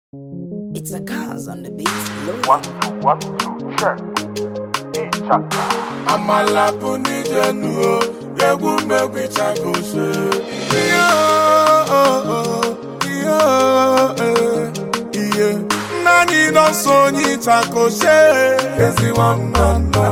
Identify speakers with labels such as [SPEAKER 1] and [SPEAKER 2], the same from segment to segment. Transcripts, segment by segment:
[SPEAKER 1] It's a cause on the beat.
[SPEAKER 2] One, two, check.
[SPEAKER 3] Amala puni jenu, yegu mebi chakose. Nani don so ni chakose. Ezi wamana.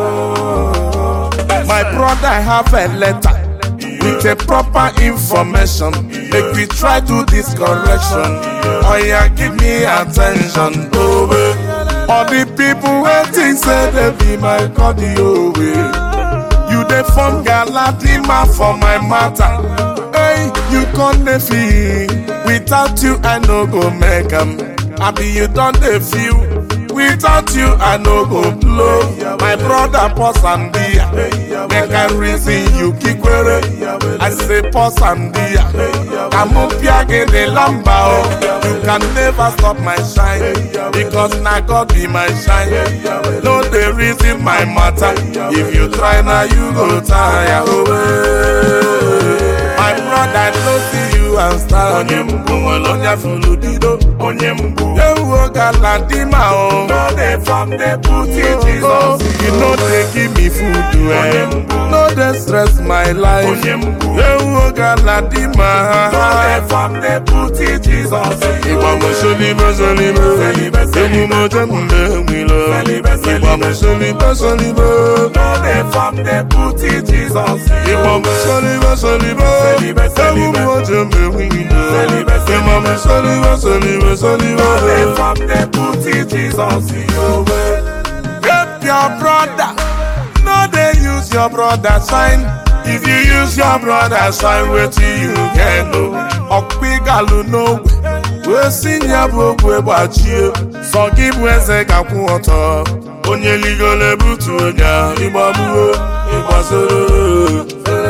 [SPEAKER 3] My brother, I have a letter with a proper information. Make we try do this correction. Oh yeah, give me attention, oh baby. All the people waiting say they be my cardio way. You dey form galadima for my matter. Hey, you can't feel. Without you, I no go make 'em. I be you don't dey feel. Without you, I no go blow. My brother, pause and dear. Make I reason you kikwere. I say pause and dear. I'm up here in the lamba. You can never stop my shine. Because now God be my shine. No, they reason my matter. If you try now, you go tire away. My brother, no see you and start. Onya fuludido, onyembu. Ewo galadima o. No dey from the booty Jesus. You know they give me food to eat. No dey stress my life. Onyembu. Ewo galadima. No dey from the booty Jesus. Iwa mo solibe. Emu mo jembe wilo. Iwa mo solibe. No dey from the booty Jesus. Iwa mo solibe. Emu mo jembe wilo. Iwa mo solibe. From the booty, Jesus, help your brother. No, they use your brother sign. If you use your brother sign, wait till you get no. Okpigalu no. We sing ya bogwe bachi. Forgive when they got water. Onye ligo le butu onya. Ibabu, ibasoro.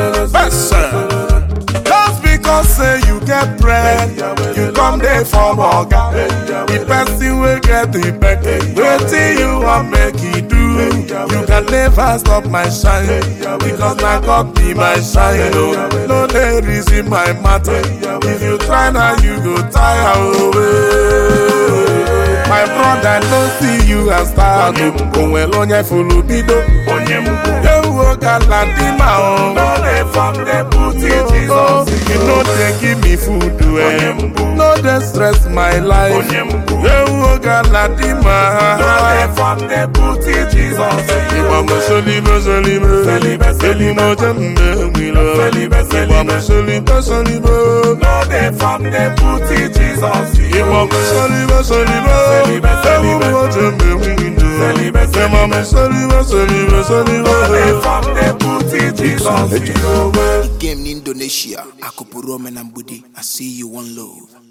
[SPEAKER 3] Just because say you get bread, you come there for burger. The person will get the back. Wait till you want make it do. You can never stop my shine. Because now God be my shine. No, there is in my matter. If you try now, you go tire away. My brother, no see you and start. Onye fulubido. Ewo galadima o. No dey from the booty Jesus. You know they give me food to eat. No dey stress my life. Ewo galadima. No dey from the booty Jesus. Iwa mo solibe. Emu mo jembe wilo. Iwa mo solibe. No dey from the booty Jesus. Iwa mo solibe. Emu mo jembe wilo. Iwa mo solibe. From the booty Jesus.
[SPEAKER 1] Game in Indonesia, Akupurome Nambudi. I see you one love.